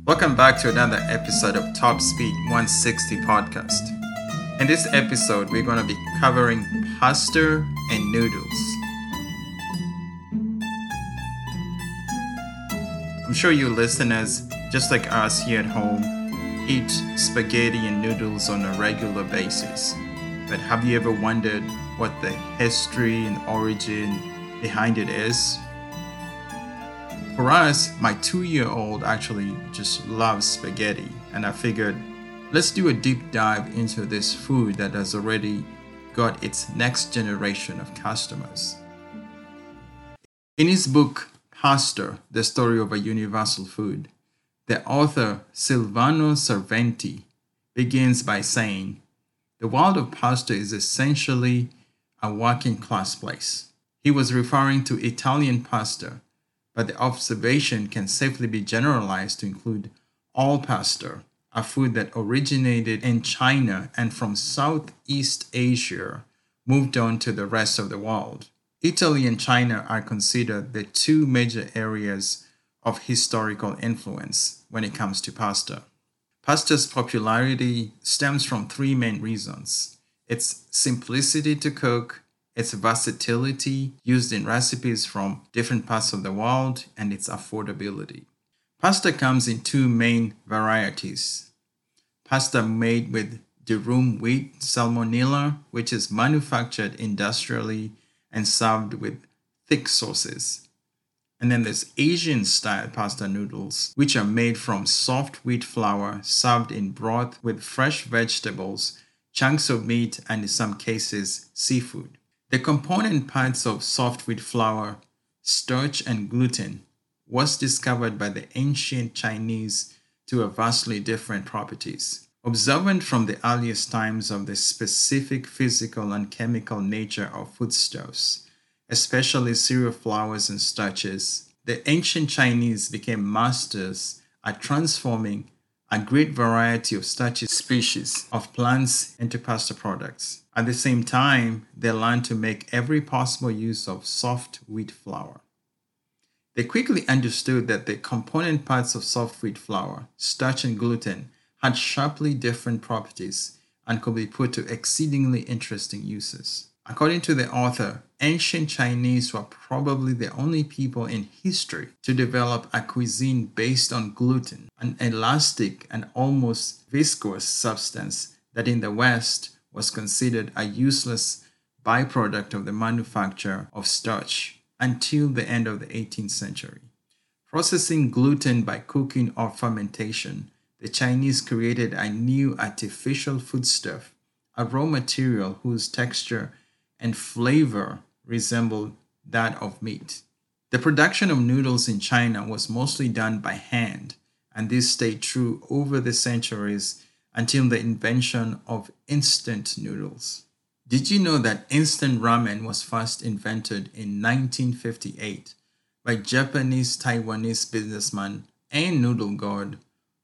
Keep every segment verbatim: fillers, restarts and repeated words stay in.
Welcome back to another episode of Top Speed one sixty podcast. In this episode, we're going to be covering pasta and noodles. I'm sure you listeners, just like us here at home, eat spaghetti and noodles on a regular basis. But have you ever wondered what the history and origin behind it is? For us, my two-year-old actually just loves spaghetti, and I figured let's do a deep dive into this food that has already got its next generation of customers. In his book, Pasta, The Story of a Universal Food, the author Silvano Cerventi begins by saying, "The world of pasta is essentially a working-class place." He was referring to Italian pasta, but the observation can safely be generalized to include all pasta, a food that originated in China and from Southeast Asia moved on to the rest of the world. Italy and China are considered the two major areas of historical influence when it comes to pasta. Pasta's popularity stems from three main reasons: its simplicity to cook, its versatility used in recipes from different parts of the world, and its affordability. Pasta comes in two main varieties. Pasta made with durum wheat salmonella, which is manufactured industrially and served with thick sauces. And then there's Asian-style pasta noodles, which are made from soft wheat flour served in broth with fresh vegetables, chunks of meat, and in some cases, seafood. The component parts of soft wheat flour, starch, and gluten was discovered by the ancient Chinese to have vastly different properties. Observant from the earliest times of the specific physical and chemical nature of foodstuffs, especially cereal flours and starches, the ancient Chinese became masters at transforming a great variety of starchy species of plants into pasta products. At the same time, they learned to make every possible use of soft wheat flour. They quickly understood that the component parts of soft wheat flour, starch, and gluten had sharply different properties and could be put to exceedingly interesting uses. According to the author, ancient Chinese were probably the only people in history to develop a cuisine based on gluten, an elastic and almost viscous substance that in the West was considered a useless byproduct of the manufacture of starch until the end of the eighteenth century. Processing gluten by cooking or fermentation, the Chinese created a new artificial foodstuff, a raw material whose texture and flavor resembled that of meat. The production of noodles in China was mostly done by hand, and this stayed true over the centuries until the invention of instant noodles. Did you know that instant ramen was first invented in nineteen fifty-eight by Japanese Taiwanese businessman and noodle god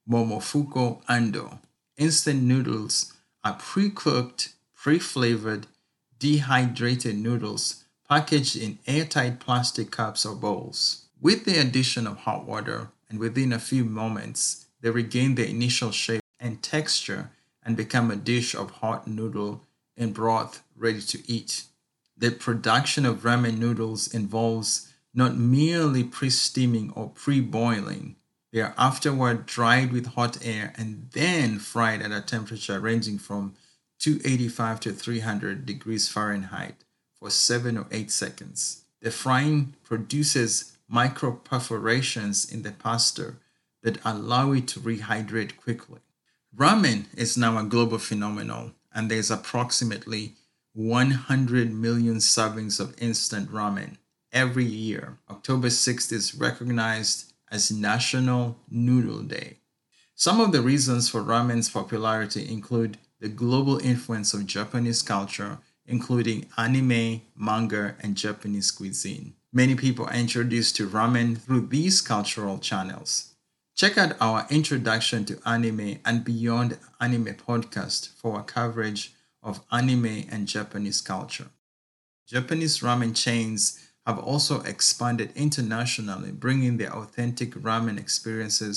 Momofuku Ando? Instant noodles are pre-cooked, pre-flavored, dehydrated noodles packaged in airtight plastic cups or bowls. With the addition of hot water, and within a few moments, they regain their initial shape and texture and become a dish of hot noodle in broth ready to eat. The production of ramen noodles involves not merely pre-steaming or pre-boiling. They are afterward dried with hot air and then fried at a temperature ranging from two eighty-five to three hundred degrees Fahrenheit for seven or eight seconds. The frying produces micro perforations in the pasta that allow it to rehydrate quickly. Ramen is now a global phenomenon, and there's approximately one hundred million servings of instant ramen every year. October sixth is recognized as National Noodle Day. Some of the reasons for ramen's popularity include the global influence of Japanese culture, including anime, manga, and Japanese cuisine. Many people are introduced to ramen through these cultural channels. Check out our Introduction to Anime and Beyond Anime podcast for a coverage of anime and Japanese culture. Japanese ramen chains have also expanded internationally, bringing their authentic ramen experiences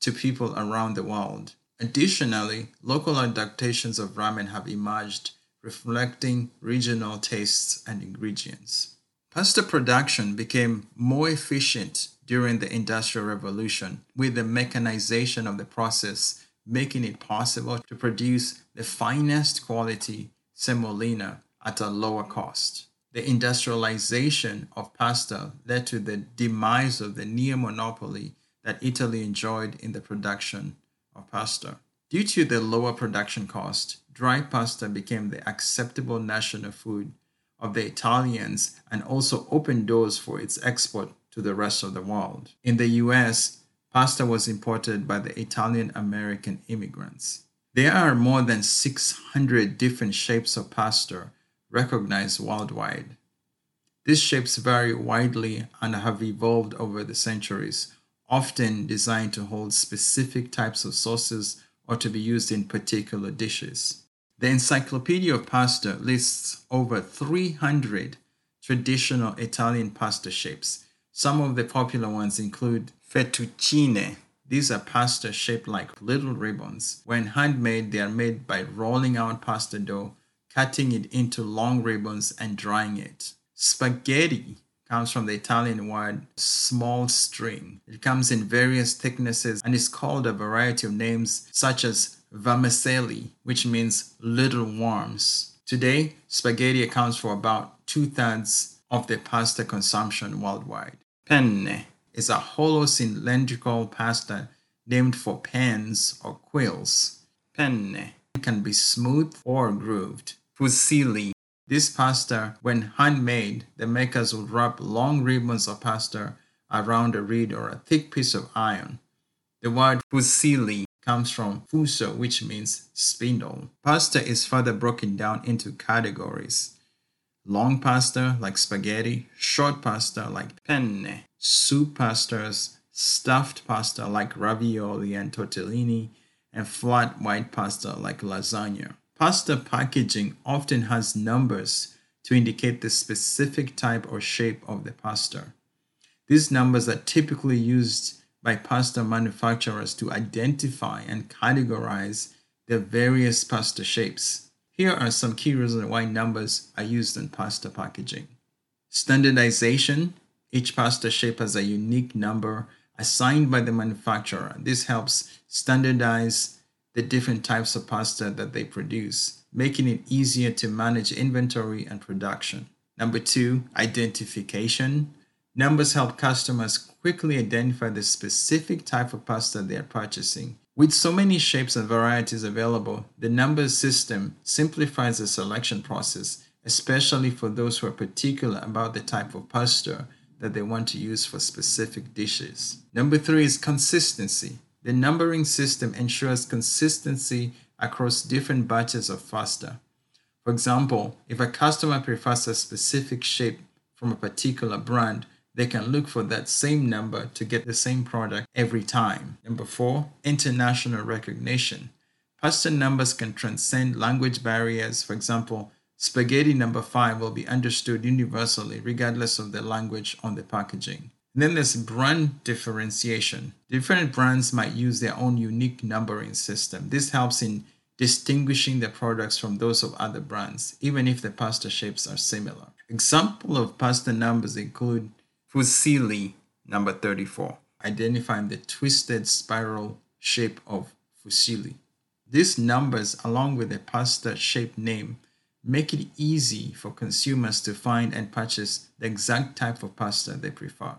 to people around the world. Additionally, local adaptations of ramen have emerged, reflecting regional tastes and ingredients. Pasta production became more efficient during the Industrial Revolution, with the mechanization of the process making it possible to produce the finest quality semolina at a lower cost. The industrialization of pasta led to the demise of the near monopoly that Italy enjoyed in the production of pasta. Due to the lower production cost, dry pasta became the acceptable national food of the Italians and also opened doors for its export to the rest of the world. In the U S, pasta was imported by the Italian American immigrants. There are more than six hundred different shapes of pasta recognized worldwide. These shapes vary widely and have evolved over the centuries, often designed to hold specific types of sauces or to be used in particular dishes. The Encyclopedia of Pasta lists over three hundred traditional Italian pasta shapes. Some of the popular ones include fettuccine. These are pasta shaped like little ribbons. When handmade, they are made by rolling out pasta dough, cutting it into long ribbons, and drying it. Spaghetti comes from the Italian word small string. It comes in various thicknesses and is called a variety of names such as vermicelli, which means little worms. Today, spaghetti accounts for about two-thirds of the pasta consumption worldwide. Penne is a hollow cylindrical pasta named for pens or quills. Penne can be smooth or grooved. Fusilli. This pasta, when handmade, the makers would wrap long ribbons of pasta around a reed or a thick piece of iron. The word fusilli comes from fuso, which means spindle. Pasta is further broken down into categories. Long pasta like spaghetti, short pasta like penne, soup pastas, stuffed pasta like ravioli and tortellini, and flat white pasta like lasagna. Pasta packaging often has numbers to indicate the specific type or shape of the pasta. These numbers are typically used by pasta manufacturers to identify and categorize the various pasta shapes. Here are some key reasons why numbers are used in pasta packaging. Standardization. Each pasta shape has a unique number assigned by the manufacturer. This helps standardize the different types of pasta that they produce, making it easier to manage inventory and production. Number two, identification. Numbers help customers quickly identify the specific type of pasta they are purchasing. With so many shapes and varieties available, the numbers system simplifies the selection process, especially for those who are particular about the type of pasta that they want to use for specific dishes. Number three is consistency. The numbering system ensures consistency across different batches of pasta. For example, if a customer prefers a specific shape from a particular brand, they can look for that same number to get the same product every time. Number four, international recognition. Pasta numbers can transcend language barriers. For example, spaghetti number five will be understood universally regardless of the language on the packaging. And then there's brand differentiation. Different brands might use their own unique numbering system. This helps in distinguishing the products from those of other brands, even if the pasta shapes are similar. Examples of pasta numbers include fusilli number thirty-four, identifying the twisted spiral shape of fusilli. These numbers, along with the pasta shape name, make it easy for consumers to find and purchase the exact type of pasta they prefer.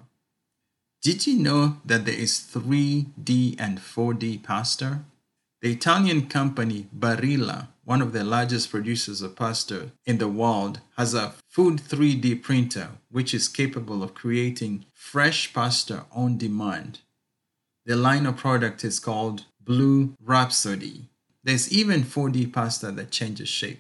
Did you know that there is three D and four D pasta? The Italian company Barilla, one of the largest producers of pasta in the world, has a food three D printer which is capable of creating fresh pasta on demand. The line of product is called Blue Rhapsody. There's even four D pasta that changes shape.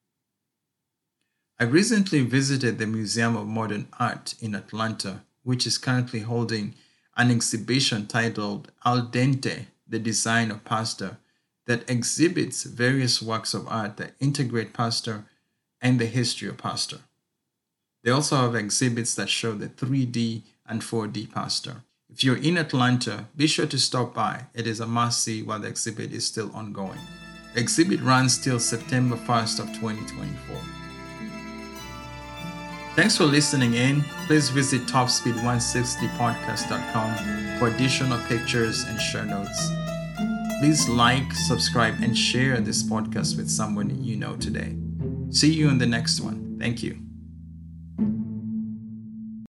I recently visited the Museum of Modern Art in Atlanta, which is currently holding an exhibition titled Al Dente, the Design of Pasta, that exhibits various works of art that integrate pasta and the history of pasta. They also have exhibits that show the three D and four D pasta. If you're in Atlanta, be sure to stop by. It is a must-see while the exhibit is still ongoing. The exhibit runs till September first of twenty twenty-four. Thanks for listening in. Please visit top speed one sixty podcast dot com for additional pictures and show notes. Please like, subscribe, and share this podcast with someone you know today. See you in the next one. Thank you.